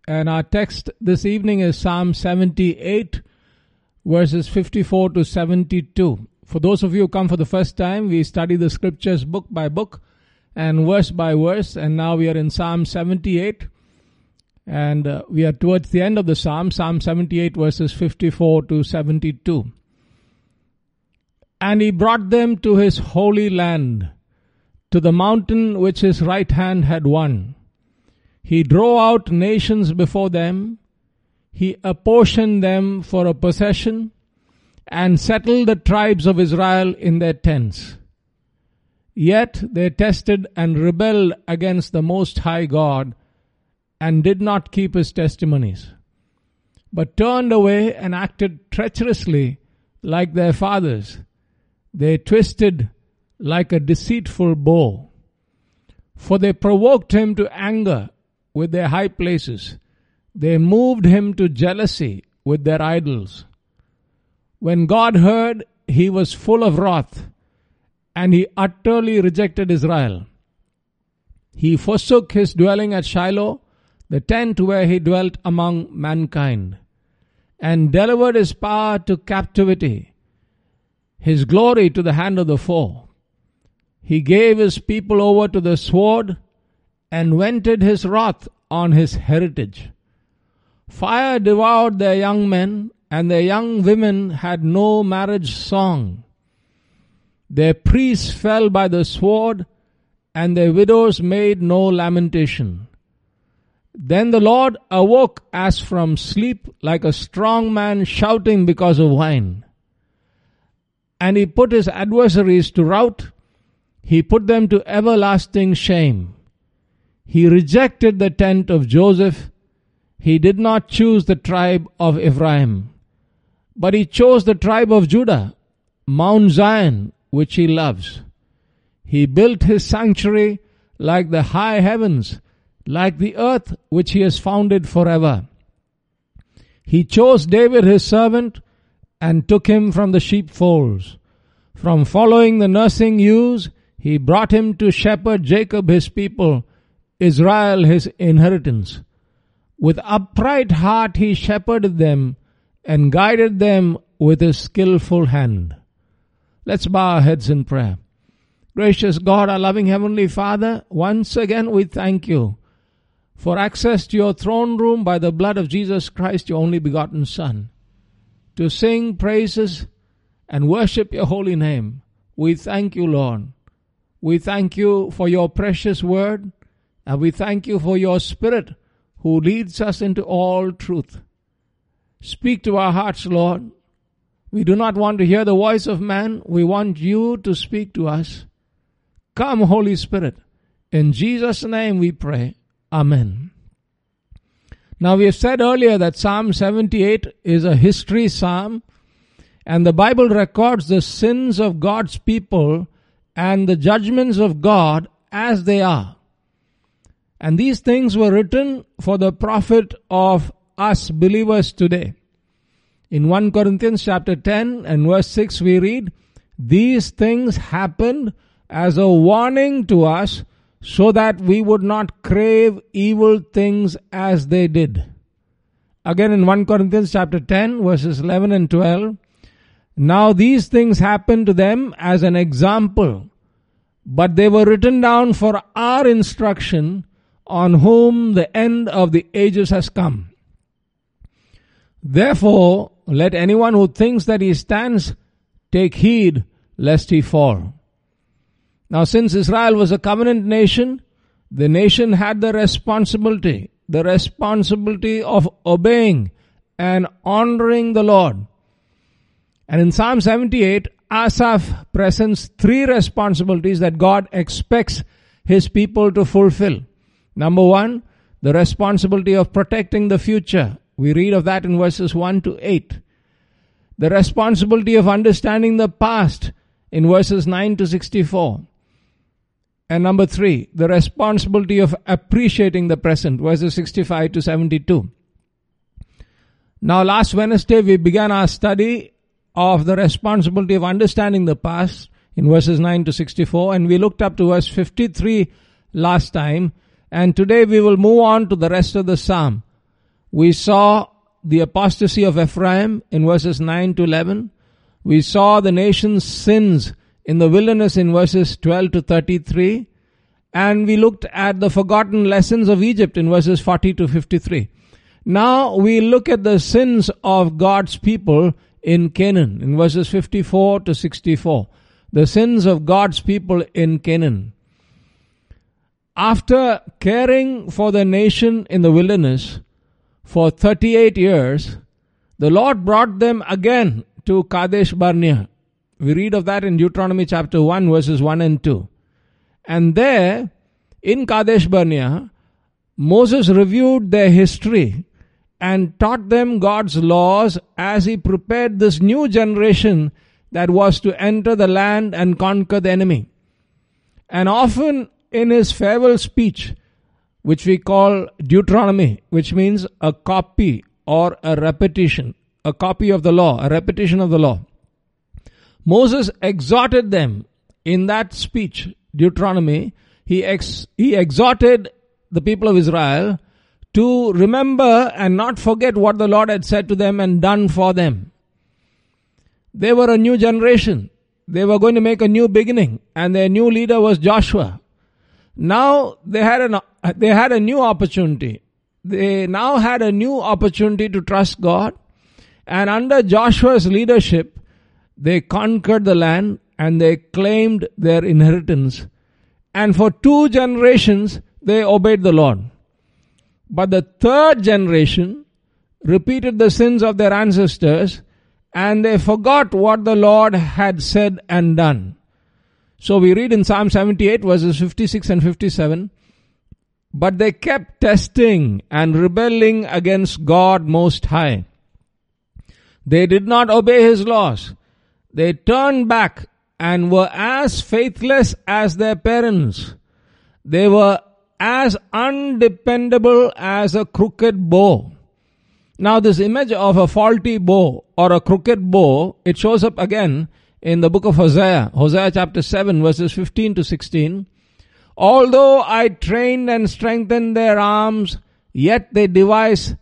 And our text this evening is Psalm 78, verses 54 to 72. For those of you who come for the first time, we study the scriptures book by book and verse by verse. And now we are in Psalm 78. And we are towards the end of the Psalm, Psalm 78, verses 54 to 72. And he brought them to his holy land, to the mountain which his right hand had won. He drove out nations before them. He apportioned them for a possession and settled the tribes of Israel in their tents. Yet they tested and rebelled against the Most High God and did not keep his testimonies, but turned away and acted treacherously like their fathers. They twisted like a deceitful bow. For they provoked him to anger with their high places. They moved him to jealousy with their idols. When God heard, he was full of wrath, and he utterly rejected Israel. He forsook his dwelling at Shiloh, the tent where he dwelt among mankind, and delivered his power to captivity, his glory to the hand of the foe. He gave his people over to the sword and vented his wrath on his heritage. Fire devoured their young men, and their young women had no marriage song. Their priests fell by the sword, and their widows made no lamentation. Then the Lord awoke as from sleep, like a strong man shouting because of wine. And he put his adversaries to rout. He put them to everlasting shame. He rejected the tent of Joseph. He did not choose the tribe of Ephraim, but he chose the tribe of Judah, Mount Zion, which he loves. He built his sanctuary like the high heavens, like the earth which he has founded forever. He chose David his servant and took him from the sheepfolds. From following the nursing ewes, he brought him to shepherd Jacob his people, Israel his inheritance. With upright heart he shepherded them and guided them with his skillful hand. Let's bow our heads in prayer. Gracious God, our loving Heavenly Father, once again we thank you for access to your throne room by the blood of Jesus Christ, your only begotten Son, to sing praises and worship your holy name. We thank you, Lord. We thank you for your precious word, and we thank you for your Spirit who leads us into all truth. Speak to our hearts, Lord. We do not want to hear the voice of man. We want you to speak to us. Come, Holy Spirit. In Jesus' name we pray. Amen. Now we have said earlier that Psalm 78 is a history psalm, and the Bible records the sins of God's people and the judgments of God as they are. And these things were written for the profit of us believers today. In 1 Corinthians chapter 10 and verse 6 we read, "These things happened as a warning to us, so that we would not crave evil things as they did." Again in 1 Corinthians chapter 10 verses 11 and 12, "Now these things happened to them as an example, but they were written down for our instruction, on whom the end of the ages has come. Therefore, let anyone who thinks that he stands take heed lest he fall." Now, since Israel was a covenant nation, the nation had the responsibility of obeying and honoring the Lord. And in Psalm 78, Asaph presents three responsibilities that God expects his people to fulfill. Number one, the responsibility of protecting the future. We read of that in verses 1 to 8. The responsibility of understanding the past in verses 9 to 64. And number three, the responsibility of appreciating the present, verses 65 to 72. Now last Wednesday we began our study of the responsibility of understanding the past in verses 9 to 64, and we looked up to verse 53 last time, and today we will move on to the rest of the psalm. We saw the apostasy of Ephraim in verses 9 to 11. We saw the nation's sins in the wilderness in verses 12 to 33. And we looked at the forgotten lessons of Egypt in verses 40 to 53. Now we look at the sins of God's people in Canaan in verses 54 to 64. The sins of God's people in Canaan. After caring for the nation in the wilderness for 38 years, the Lord brought them again to Kadesh Barnea. We read of that in Deuteronomy chapter 1 verses 1 and 2. And there, in Kadesh Barnea, Moses reviewed their history and taught them God's laws as he prepared this new generation that was to enter the land and conquer the enemy. And often in his farewell speech, which we call Deuteronomy, which means a copy or a repetition, a copy of the law, a repetition of the law, Moses exhorted them in that speech, Deuteronomy. He exhorted the people of Israel to remember and not forget what the Lord had said to them and done for them. They were a new generation. They were going to make a new beginning, and their new leader was Joshua. Now they had a new opportunity. They now had a new opportunity to trust God, and under Joshua's leadership, they conquered the land and they claimed their inheritance. And for 2 generations, they obeyed the Lord. But the 3rd generation repeated the sins of their ancestors, and they forgot what the Lord had said and done. So we read in Psalm 78 verses 56 and 57, but they kept testing and rebelling against God Most High. They did not obey His laws. They turned back and were as faithless as their parents. They were as undependable as a crooked bow. Now this image of a faulty bow or a crooked bow, it shows up again in the book of Hosea. Hosea chapter 7 verses 15 to 16. Although I trained and strengthened their arms, yet they devise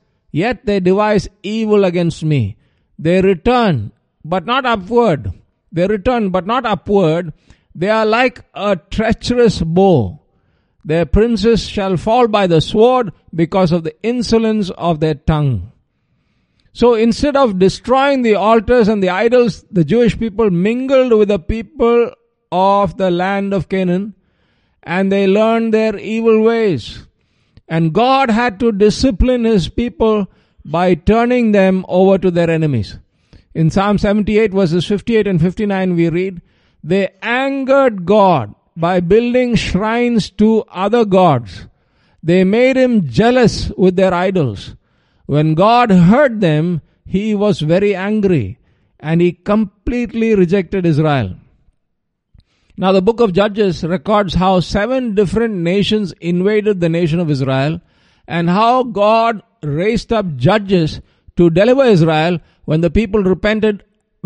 evil against me. They return, but not upward. They return, but not upward. They are like a treacherous bow. Their princes shall fall by the sword because of the insolence of their tongue. So instead of destroying the altars and the idols, the Jewish people mingled with the people of the land of Canaan, and they learned their evil ways. And God had to discipline His people by turning them over to their enemies. In Psalm 78 verses 58 and 59 we read, they angered God by building shrines to other gods. They made Him jealous with their idols. When God heard them, He was very angry, and He completely rejected Israel. Now the book of Judges records how 7 different nations invaded the nation of Israel, and how God raised up judges to deliver Israel when the people repented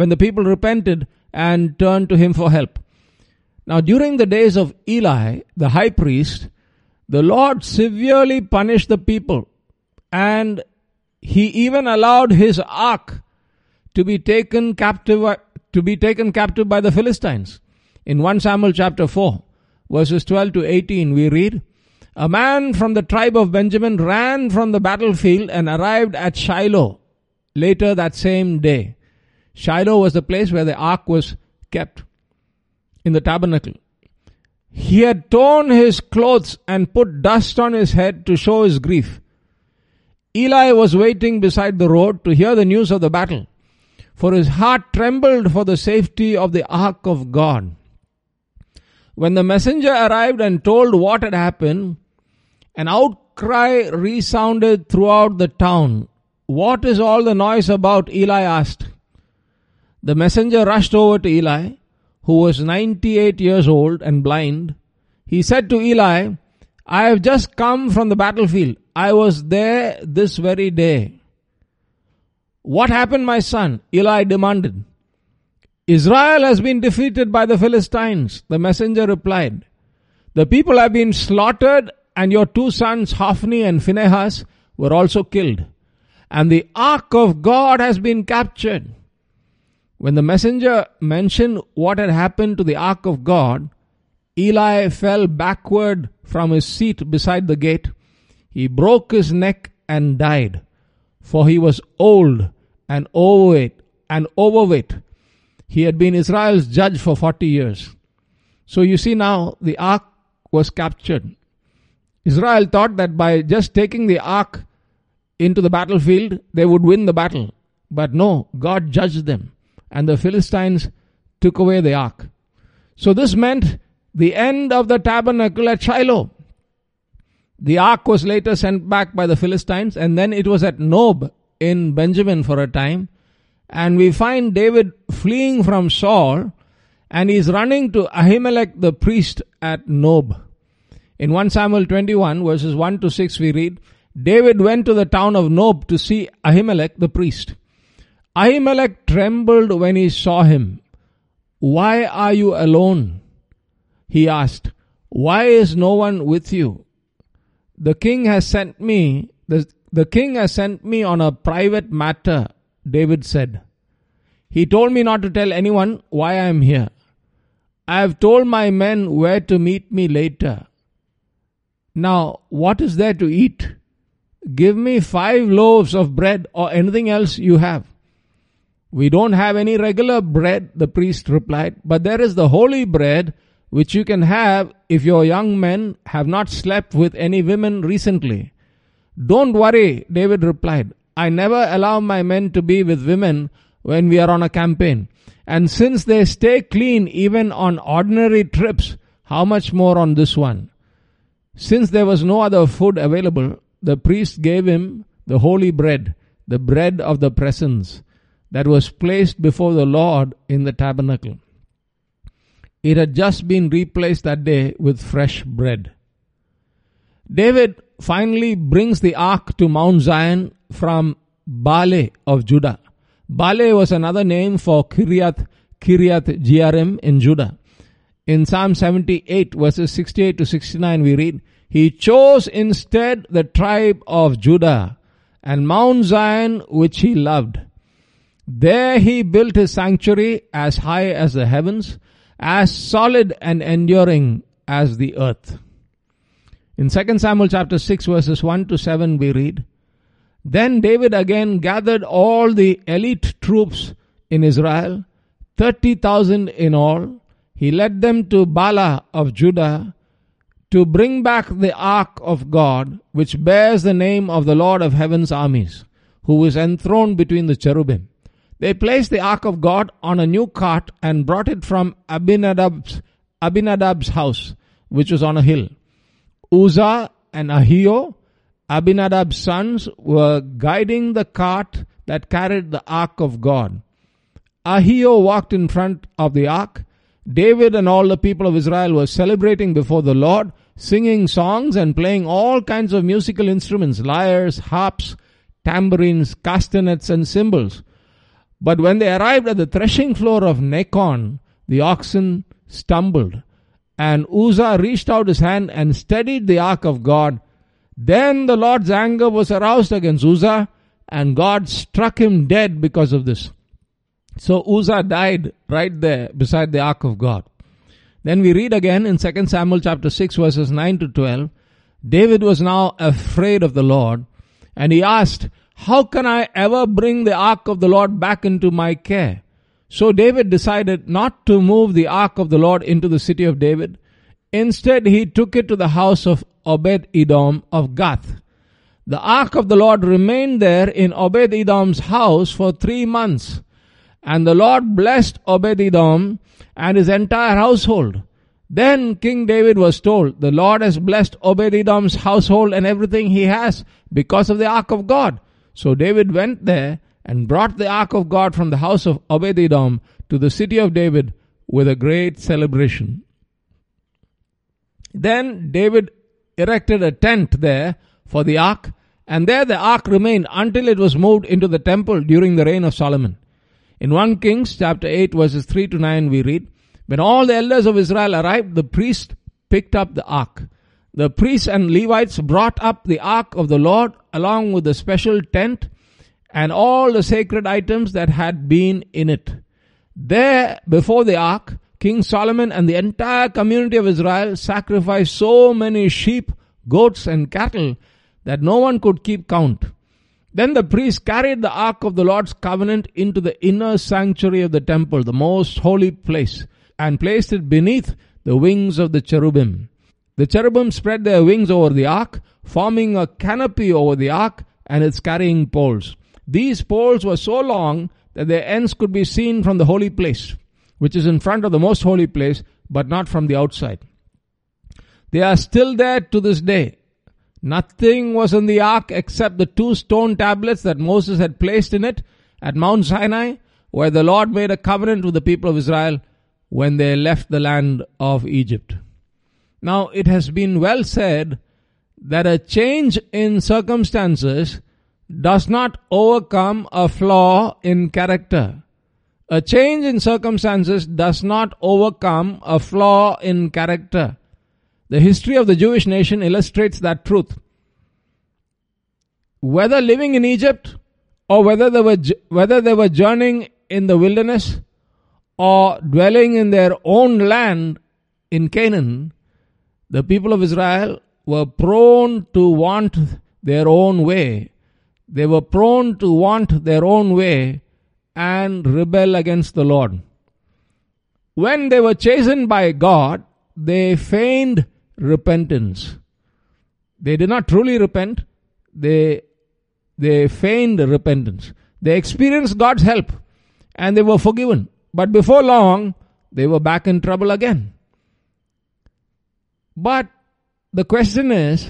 and turned to Him for help. Now during the days of Eli, the high priest, the Lord severely punished the people, and He even allowed His ark to be taken captive by the Philistines. In 1 Samuel chapter 4, verses 12 to 18, we read, a man from the tribe of Benjamin ran from the battlefield and arrived at Shiloh later that same day. Shiloh was the place where the ark was kept in the tabernacle. He had torn his clothes and put dust on his head to show his grief. Eli was waiting beside the road to hear the news of the battle, for his heart trembled for the safety of the ark of God. When the messenger arrived and told what had happened, an outcry resounded throughout the town. What is all the noise about? Eli asked. The messenger rushed over to Eli, who was 98 years old and blind. He said to Eli, I have just come from the battlefield. I was there this very day. What happened, my son? Eli demanded. Israel has been defeated by the Philistines, the messenger replied. The people have been slaughtered, and your 2 sons, Hophni and Phinehas, were also killed. and the ark of God has been captured. When the messenger mentioned what had happened to the ark of God, Eli fell backward from his seat beside the gate. He broke his neck and died, for he was old and overweight. He had been Israel's judge for 40 years. So you see now, the ark was captured. Israel thought that by just taking the ark into the battlefield, they would win the battle. But no, God judged them, and the Philistines took away the ark. So this meant the end of the tabernacle at Shiloh. The ark was later sent back by the Philistines, and then it was at Nob in Benjamin for a time. And we find David fleeing from Saul, and he's running to Ahimelech the priest at Nob. In 1 Samuel 21 verses 1 to 6 we read, David went to the town of Nob to see Ahimelech the priest. Ahimelech trembled when he saw him. "Why are you alone?" he asked. "Why is no one with you?" The king has sent me on a private matter, David said. He told me not to tell anyone why I am here. I have told my men where to meet me later. Now, what is there to eat? Give me 5 loaves of bread or anything else you have. We don't have any regular bread, the priest replied, but there is the holy bread which you can have if your young men have not slept with any women recently. Don't worry, David replied. I never allow my men to be with women when we are on a campaign. And since they stay clean even on ordinary trips, how much more on this one? Since there was no other food available, the priest gave him the holy bread, the bread of the presence, that was placed before the Lord in the tabernacle. It had just been replaced that day with fresh bread. David finally brings the ark to Mount Zion from Baaleh of Judah. Baaleh was another name for Kiriath Jearim in Judah. In Psalm 78 verses 68 to 69 we read, He chose instead the tribe of Judah and Mount Zion which he loved. There he built his sanctuary as high as the heavens, as solid and enduring as the earth. In 2 Samuel chapter 6 verses 1 to 7 we read, Then David again gathered all the elite troops in Israel, 30,000 in all. He led them to Baalah of Judah to bring back the ark of God, which bears the name of the Lord of heaven's armies, who is enthroned between the cherubim. They placed the ark of God on a new cart and brought it from Abinadab's house, which was on a hill. Uzzah and Ahio, Abinadab's sons, were guiding the cart that carried the ark of God. Ahio walked in front of the ark. David and all the people of Israel were celebrating before the Lord, singing songs and playing all kinds of musical instruments, lyres, harps, tambourines, castanets, and cymbals. But when they arrived at the threshing floor of Nacon, the oxen stumbled, and Uzzah reached out his hand and steadied the ark of God. Then the Lord's anger was aroused against Uzzah, and God struck him dead because of this. So Uzzah died right there beside the ark of God. Then we read again in 2 Samuel chapter 6 verses 9 to 12, David was now afraid of the Lord, and he asked, How can I ever bring the ark of the Lord back into my care? So David decided not to move the ark of the Lord into the city of David. Instead, he took it to the house of Obed-Edom of Gath. The ark of the Lord remained there in Obed-Edom's house for 3 months. And the Lord blessed Obed-Edom and his entire household. Then King David was told, The Lord has blessed Obed-Edom's household and everything he has because of the ark of God. So David went there and brought the ark of God from the house of Obed-Edom to the city of David with a great celebration. Then David erected a tent there for the ark, and there the ark remained until it was moved into the temple during the reign of Solomon. In 1 Kings chapter 8 verses 3 to 9 we read, When all the elders of Israel arrived, the priest picked up the ark. The priests and Levites brought up the ark of the Lord along with the special tent and all the sacred items that had been in it. There, before the ark, King Solomon and the entire community of Israel sacrificed so many sheep, goats, and cattle that no one could keep count. Then the priests carried the ark of the Lord's covenant into the inner sanctuary of the temple, the most holy place, and placed it beneath the wings of the cherubim. The cherubim spread their wings over the ark, forming a canopy over the ark and its carrying poles. These poles were so long that their ends could be seen from the holy place, which is in front of the most holy place, but not from the outside. They are still there to this day. Nothing was in the ark except the 2 stone tablets that Moses had placed in it at Mount Sinai, where the Lord made a covenant with the people of Israel when they left the land of Egypt. Now, it has been well said that a change in circumstances does not overcome a flaw in character. A change in circumstances does not overcome a flaw in character. The history of the Jewish nation illustrates that truth. Whether living in Egypt or whether they were journeying in the wilderness or dwelling in their own land in Canaan, the people of Israel were prone to want their own way. They were prone to want their own way and rebel against the Lord. When they were chastened by God, they feigned repentance. They did not truly repent. They feigned repentance. They experienced God's help and they were forgiven. But before long, they were back in trouble again. But the question is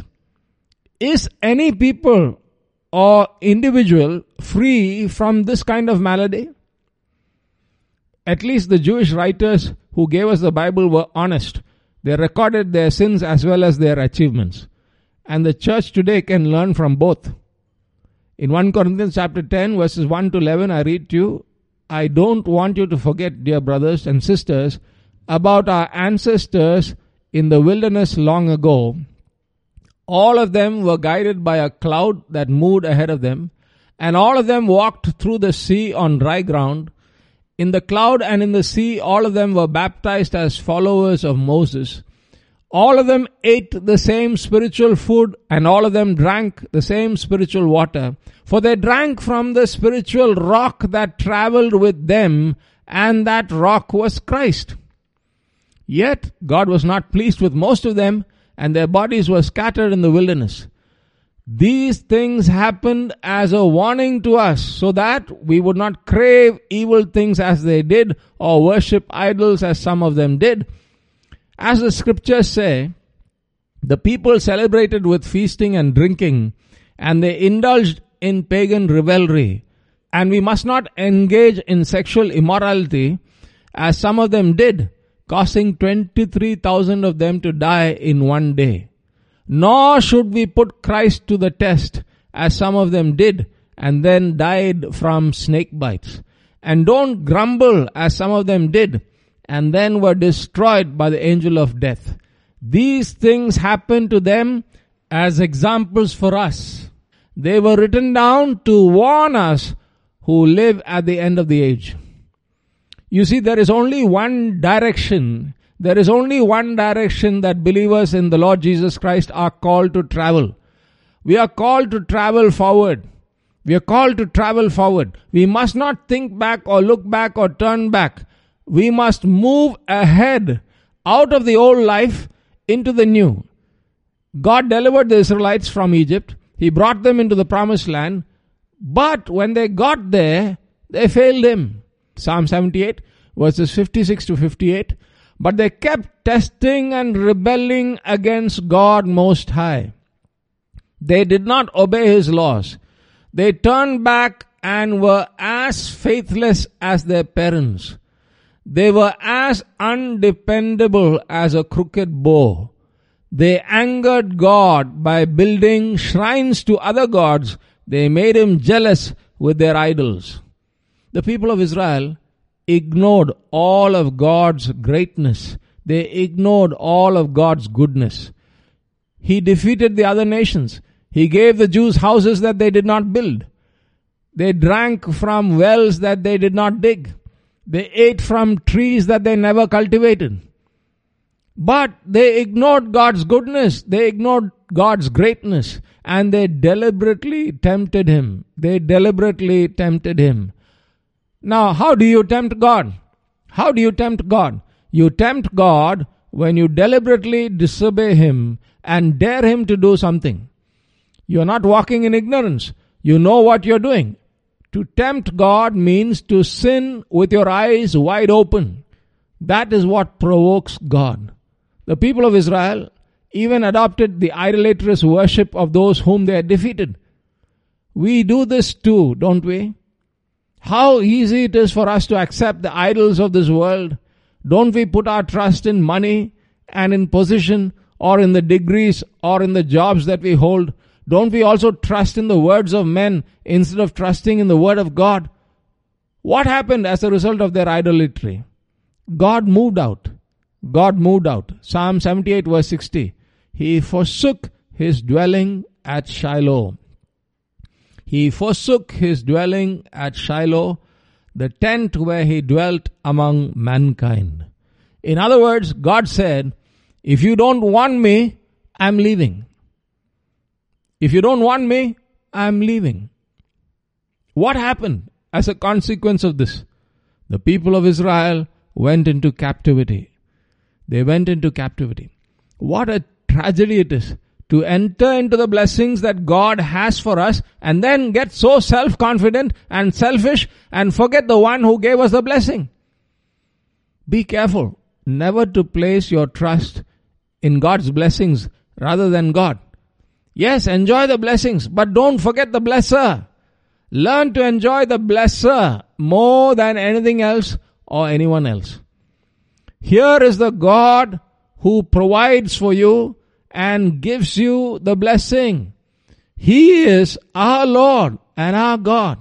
any people or individual free from this kind of malady? At least the Jewish writers who gave us the Bible were honest. They recorded their sins as well as their achievements. And the church today can learn from both. In 1 Corinthians chapter 10 verses 1 to 11, I read to you, I don't want you to forget, dear brothers and sisters, about our ancestors in the wilderness long ago. All of them were guided by a cloud that moved ahead of them, and all of them walked through the sea on dry ground. In the cloud and in the sea, all of them were baptized as followers of Moses. All of them ate the same spiritual food, and all of them drank the same spiritual water. For they drank from the spiritual rock that traveled with them, and that rock was Christ. Yet God was not pleased with most of them, and their bodies were scattered in the wilderness. These things happened as a warning to us, so that we would not crave evil things as they did, or worship idols as some of them did. As the scriptures say, the people celebrated with feasting and drinking, and they indulged in pagan revelry. And we must not engage in sexual immorality, as some of them did, causing 23,000 of them to die in one day. Nor should we put Christ to the test, as some of them did, and then died from snake bites. And don't grumble, as some of them did, and then were destroyed by the angel of death. These things happened to them as examples for us. They were written down to warn us who live at the end of the age. You see, there is only one direction. There is only one direction that believers in the Lord Jesus Christ are called to travel. We are called to travel forward. We are called to travel forward. We must not think back or look back or turn back. We must move ahead out of the old life into the new. God delivered the Israelites from Egypt. He brought them into the promised land. But when they got there, they failed Him. Psalm 78 verses 56 to 58. But they kept testing and rebelling against God Most High. They did not obey His laws. They turned back and were as faithless as their parents. They were as undependable as a crooked bow. They angered God by building shrines to other gods. They made Him jealous with their idols. The people of Israel ignored all of God's greatness. They ignored all of God's goodness. He defeated the other nations. He gave the Jews houses that they did not build. They drank from wells that they did not dig. They ate from trees that they never cultivated. But they ignored God's goodness. They ignored God's greatness. And they deliberately tempted Him. They deliberately tempted Him. Now, how do you tempt God? How do you tempt God? You tempt God when you deliberately disobey Him and dare Him to do something. You are not walking in ignorance. You know what you're doing. To tempt God means to sin with your eyes wide open. That is what provokes God. The people of Israel even adopted the idolatrous worship of those whom they had defeated. We do this too, don't we? How easy it is for us to accept the idols of this world. Don't we put our trust in money and in position or in the degrees or in the jobs that we hold? Don't we also trust in the words of men instead of trusting in the word of God? What happened as a result of their idolatry? God moved out. God moved out. Psalm 78 verse 60. He forsook his dwelling at Shiloh. He forsook his dwelling at Shiloh, the tent where he dwelt among mankind. In other words, God said, if you don't want me, I'm leaving. If you don't want me, I'm leaving. What happened as a consequence of this? The people of Israel went into captivity. They went into captivity. What a tragedy it is to enter into the blessings that God has for us and then get so self-confident and selfish and forget the one who gave us the blessing. Be careful never to place your trust in God's blessings rather than God. Yes, enjoy the blessings, but don't forget the blesser. Learn to enjoy the blesser more than anything else or anyone else. Here is the God who provides for you and gives you the blessing. He is our Lord and our God.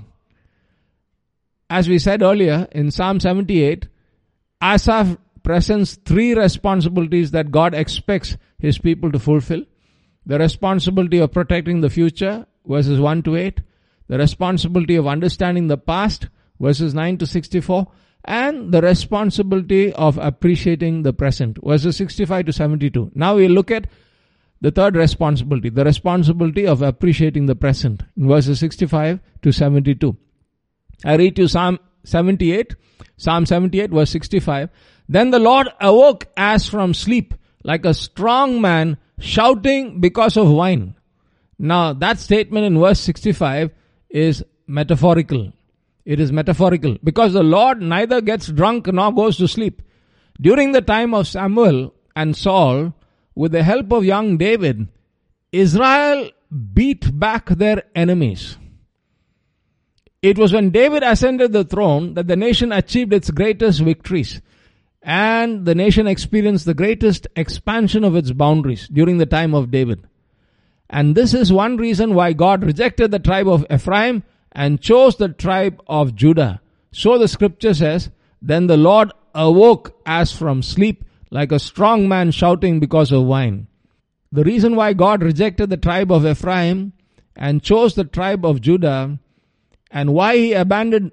As we said earlier in Psalm 78, Asaph presents three responsibilities that God expects His people to fulfill. The responsibility of protecting the future, verses 1 to 8. The responsibility of understanding the past, verses 9 to 64. And the responsibility of appreciating the present, verses 65 to 72. Now we look at the third responsibility, the responsibility of appreciating the present, in verses 65 to 72. I read you Psalm 78 verse 65. Then the Lord awoke as from sleep, like a strong man shouting because of wine. Now that statement in verse 65 is metaphorical. It is metaphorical because the Lord neither gets drunk nor goes to sleep. During the time of Samuel and Saul, with the help of young David, Israel beat back their enemies. It was when David ascended the throne that the nation achieved its greatest victories. And the nation experienced the greatest expansion of its boundaries during the time of David. And this is one reason why God rejected the tribe of Ephraim and chose the tribe of Judah. So the scripture says, then the Lord awoke as from sleep, like a strong man shouting because of wine. The reason why God rejected the tribe of Ephraim and chose the tribe of Judah, and why he abandoned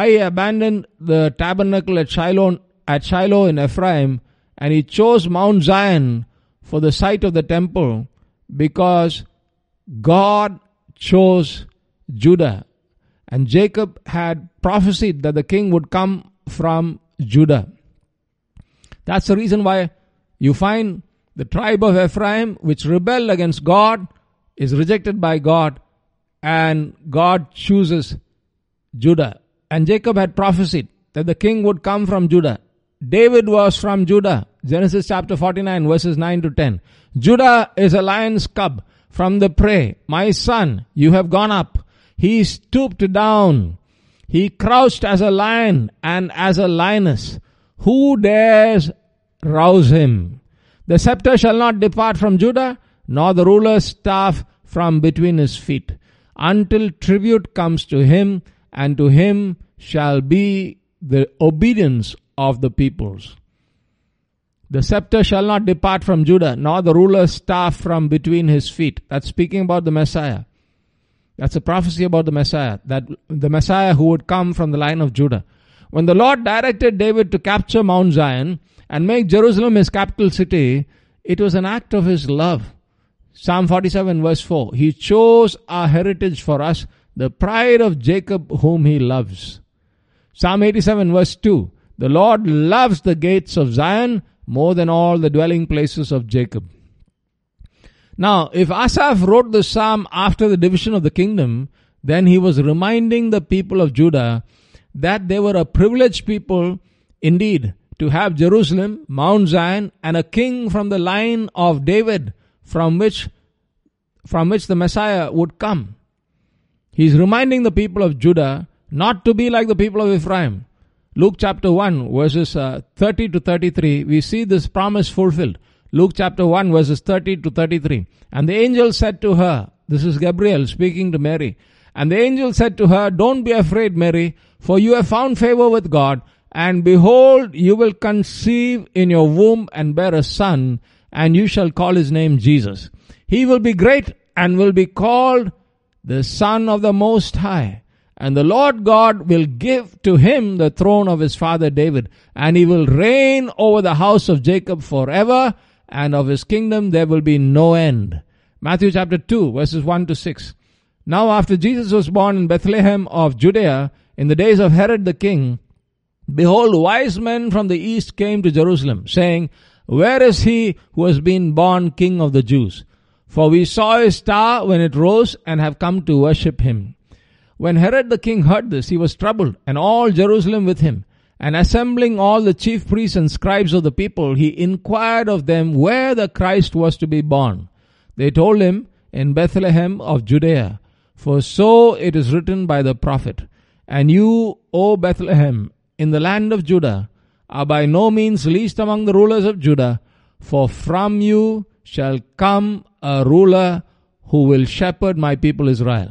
the tabernacle at Shiloh in Ephraim, and he chose Mount Zion for the site of the temple, because God chose Judah. And Jacob had prophesied that the king would come from Judah. That's the reason why you find the tribe of Ephraim, which rebelled against God, is rejected by God, and God chooses Judah. And Jacob had prophesied that the king would come from Judah. David was from Judah. Genesis chapter 49 verses 9 to 10. Judah is a lion's cub from the prey. My son, you have gone up. He stooped down. He crouched as a lion and as a lioness. Who dares rouse him? The scepter shall not depart from Judah, nor the ruler's staff from between his feet, until tribute comes to him, and to him shall be the obedience of the peoples. The scepter shall not depart from Judah, nor the ruler's staff from between his feet. That's speaking about the Messiah. That's a prophecy about the Messiah, that the Messiah who would come from the line of Judah. When the Lord directed David to capture Mount Zion and make Jerusalem his capital city, it was an act of his love. Psalm 47 verse 4, He chose our heritage for us, the pride of Jacob whom He loves. Psalm 87 verse 2, The Lord loves the gates of Zion more than all the dwelling places of Jacob. Now, if Asaph wrote the psalm after the division of the kingdom, then he was reminding the people of Judah that they were a privileged people indeed to have Jerusalem, Mount Zion, and a king from the line of David from which the Messiah would come. He is reminding the people of Judah not to be like the people of Ephraim. Luke chapter 1 verses 30 to 33, we see this promise fulfilled. Luke chapter 1 verses 30 to 33. And the angel said to her, this is Gabriel speaking to Mary, and the angel said to her, Don't be afraid, Mary, for you have found favor with God, and behold, you will conceive in your womb and bear a son, and you shall call his name Jesus. He will be great and will be called the Son of the Most High. And the Lord God will give to him the throne of his father David, and he will reign over the house of Jacob forever, and of his kingdom there will be no end. Matthew chapter 2 verses 1 to 6. Now after Jesus was born in Bethlehem of Judea, in the days of Herod the king, behold, wise men from the east came to Jerusalem, saying, Where is he who has been born King of the Jews? For we saw his star when it rose, and have come to worship him. When Herod the king heard this, he was troubled, and all Jerusalem with him. And assembling all the chief priests and scribes of the people, he inquired of them where the Christ was to be born. They told him, In Bethlehem of Judea. For so it is written by the prophet, And you, O Bethlehem, in the land of Judah, are by no means least among the rulers of Judah, for from you shall come a ruler who will shepherd my people Israel.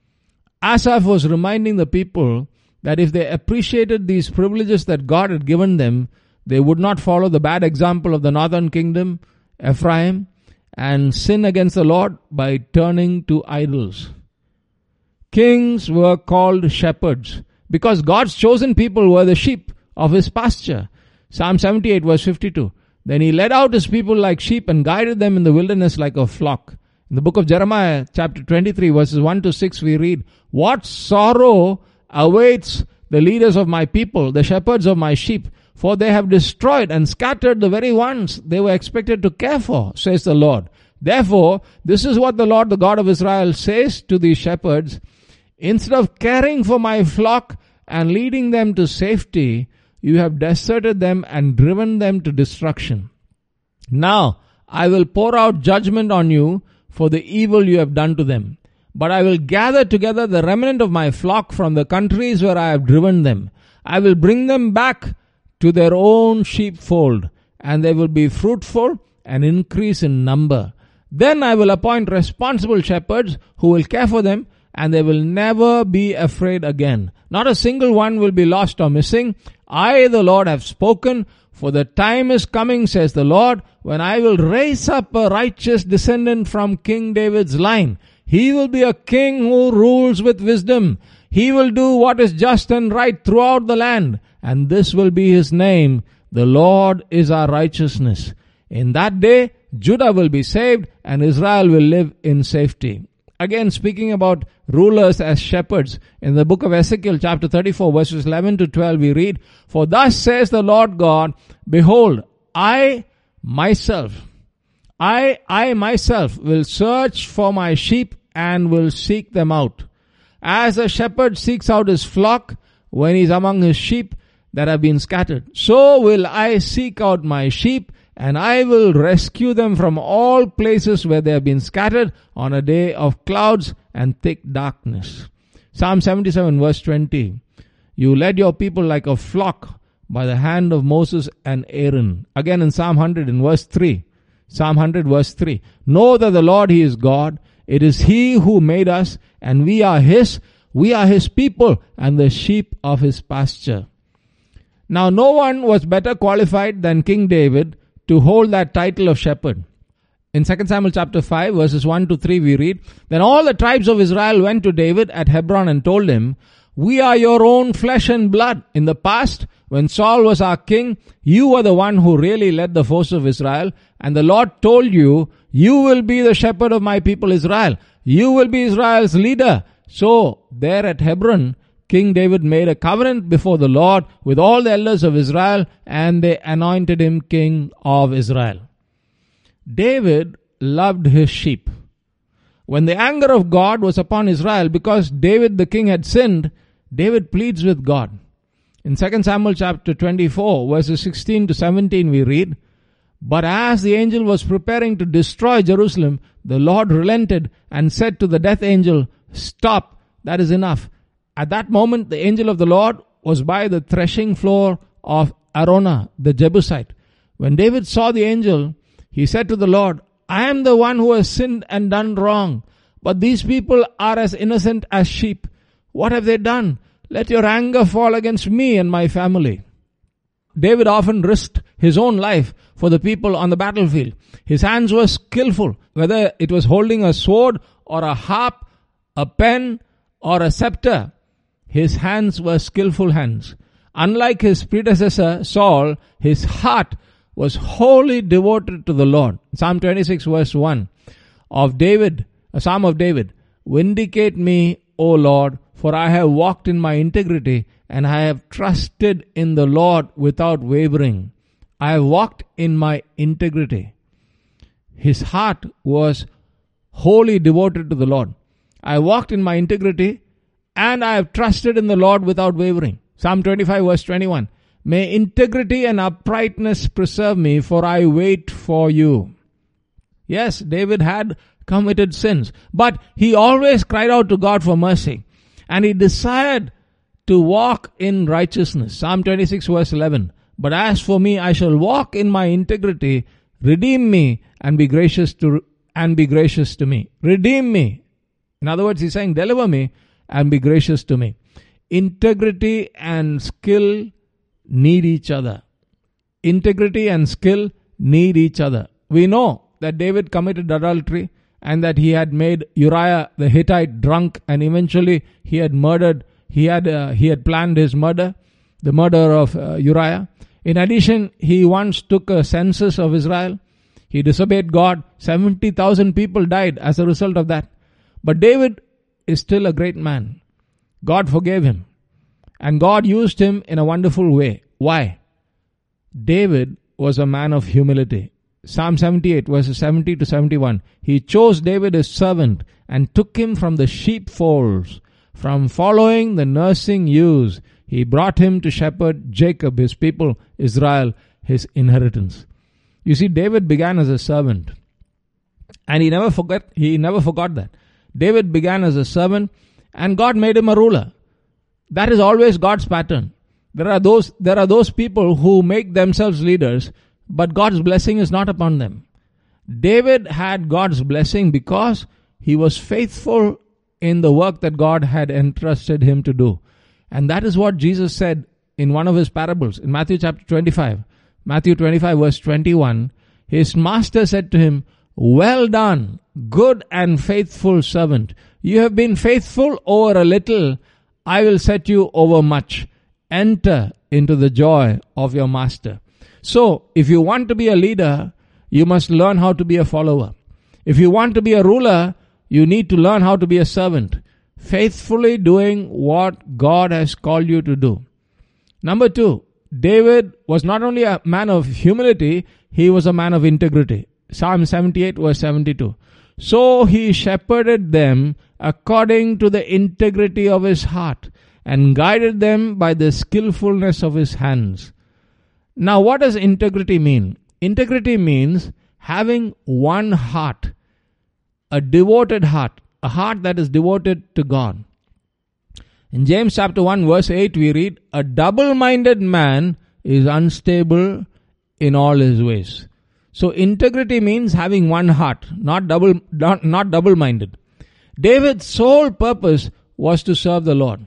Asaph was reminding the people that if they appreciated these privileges that God had given them, they would not follow the bad example of the northern kingdom, Ephraim, and sin against the Lord by turning to idols. Kings were called shepherds because God's chosen people were the sheep of his pasture. Psalm 78 verse 52. Then he led out his people like sheep and guided them in the wilderness like a flock. In the book of Jeremiah chapter 23 verses 1 to 6 we read, What sorrow awaits the leaders of my people, the shepherds of my sheep, for they have destroyed and scattered the very ones they were expected to care for, says the Lord. Therefore, this is what the Lord, the God of Israel, says to these shepherds, Instead of caring for my flock and leading them to safety, you have deserted them and driven them to destruction. Now, I will pour out judgment on you for the evil you have done to them. But I will gather together the remnant of my flock from the countries where I have driven them. I will bring them back to their own sheepfold, and they will be fruitful and increase in number. Then I will appoint responsible shepherds who will care for them, and they will never be afraid again. Not a single one will be lost or missing. I, the Lord, have spoken, for the time is coming, says the Lord, when I will raise up a righteous descendant from King David's line. He will be a king who rules with wisdom. He will do what is just and right throughout the land. And this will be his name. The Lord is our righteousness. In that day, Judah will be saved and Israel will live in safety. Again, speaking about rulers as shepherds, in the book of Ezekiel chapter 34 verses 11 to 12 we read, For thus says the Lord God, Behold, I myself will search for my sheep and will seek them out. As a shepherd seeks out his flock when he is among his sheep that have been scattered, so will I seek out my sheep, and I will rescue them from all places where they have been scattered on a day of clouds and thick darkness. Psalm 77 verse 20. You led your people like a flock by the hand of Moses and Aaron. Again in Psalm 100 in verse 3. Psalm 100 verse 3. Know that the Lord, He is God. It is He who made us, and we are His. We are His people and the sheep of His pasture. Now no one was better qualified than King David to hold that title of shepherd. In 2 Samuel chapter 5, verses 1 to 3, we read, Then all the tribes of Israel went to David at Hebron and told him, We are your own flesh and blood. In the past, when Saul was our king, you were the one who really led the force of Israel, and the Lord told you, You will be the shepherd of my people Israel. You will be Israel's leader. So, there at Hebron, King David made a covenant before the Lord with all the elders of Israel, and they anointed him king of Israel. David loved his sheep. When the anger of God was upon Israel because David the king had sinned, David pleads with God. In 2 Samuel chapter 24, verses 16 to 17, we read, But as the angel was preparing to destroy Jerusalem, the Lord relented and said to the death angel, Stop, that is enough. At that moment, the angel of the Lord was by the threshing floor of Araunah, the Jebusite. When David saw the angel, he said to the Lord, I am the one who has sinned and done wrong, but these people are as innocent as sheep. What have they done? Let your anger fall against me and my family. David often risked his own life for the people on the battlefield. His hands were skillful, whether it was holding a sword or a harp, a pen or a scepter. His hands were skillful hands. Unlike his predecessor Saul, his heart was wholly devoted to the Lord. Psalm 26 verse 1 of David, a Psalm of David. Vindicate me, O Lord, for I have walked in my integrity and I have trusted in the Lord without wavering. I have walked in my integrity. His heart was wholly devoted to the Lord. I walked in my integrity and I have trusted in the Lord without wavering. Psalm 25 verse 21. May integrity and uprightness preserve me, for I wait for you. Yes, David had committed sins, but he always cried out to God for mercy. And he desired to walk in righteousness. Psalm 26 verse 11. But as for me, I shall walk in my integrity. Redeem me and be gracious to me. Redeem me. In other words, he's saying, deliver me and be gracious to me. Integrity and skill need each other. Integrity and skill need each other. We know that David committed adultery and that he had made Uriah the Hittite drunk, and eventually he had planned his murder, the murder of Uriah. In addition, he once took a census of Israel. He disobeyed God. 70,000 people died as a result of that. But David is still a great man. God forgave him. And God used him in a wonderful way. Why? David was a man of humility. Psalm 78 verses 70 to 71. He chose David his servant and took him from the sheepfolds. From following the nursing ewes, he brought him to shepherd Jacob, his people, Israel, his inheritance. You see, David began as a servant. And he never forgot that. David began as a servant and God made him a ruler. That is always God's pattern. There are those people who make themselves leaders, but God's blessing is not upon them. David had God's blessing because he was faithful in the work that God had entrusted him to do. And that is what Jesus said in one of his parables in Matthew chapter 25. Matthew 25 verse 21. His master said to him, Well done, good and faithful servant. You have been faithful over a little. I will set you over much. Enter into the joy of your master. So, if you want to be a leader, you must learn how to be a follower. If you want to be a ruler, you need to learn how to be a servant, faithfully doing what God has called you to do. Number 2, David was not only a man of humility, he was a man of integrity. Psalm 78 verse 72. So he shepherded them according to the integrity of his heart and guided them by the skillfulness of his hands. Now, what does integrity mean? Integrity means having one heart, a devoted heart, a heart that is devoted to God. In James chapter 1 verse 8 we read, A double-minded man is unstable in all his ways. So integrity means having one heart, not double-minded. David's sole purpose was to serve the Lord.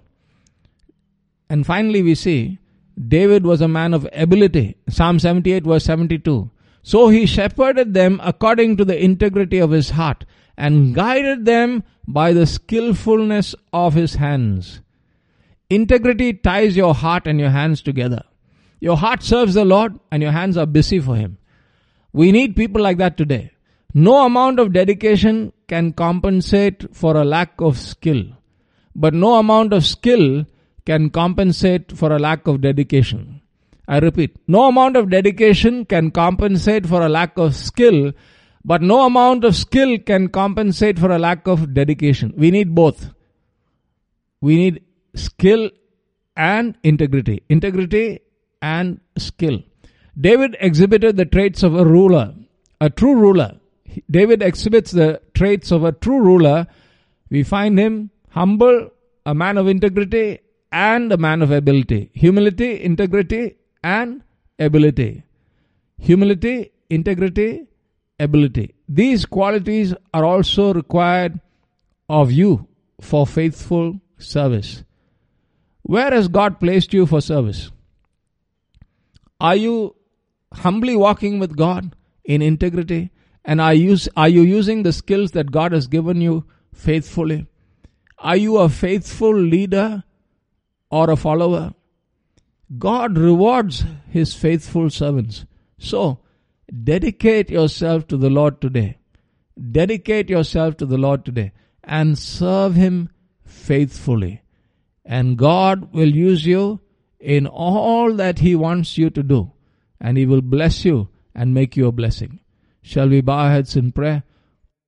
And finally we see David was a man of ability. Psalm 78 verse 72. So he shepherded them according to the integrity of his heart, and guided them by the skillfulness of his hands. Integrity ties your heart and your hands together. Your heart serves the Lord and your hands are busy for him. We need people like that today. No amount of dedication can compensate for a lack of skill. But no amount of skill can compensate for a lack of dedication. I repeat, no amount of dedication can compensate for a lack of skill, but no amount of skill can compensate for a lack of dedication. We need both. We need skill and integrity. Integrity and skill. David exhibited the traits of a ruler, a true ruler. David exhibits the traits of a true ruler. We find him humble, a man of integrity, and a man of ability. Humility, integrity, and ability. Humility, integrity, ability. These qualities are also required of you for faithful service. Where has God placed you for service? Are you humbly walking with God in integrity? And are you using the skills that God has given you faithfully? Are you a faithful leader or a follower? God rewards his faithful servants. So, dedicate yourself to the Lord today. Dedicate yourself to the Lord today and serve him faithfully. And God will use you in all that he wants you to do. And he will bless you and make you a blessing. Shall we bow our heads in prayer?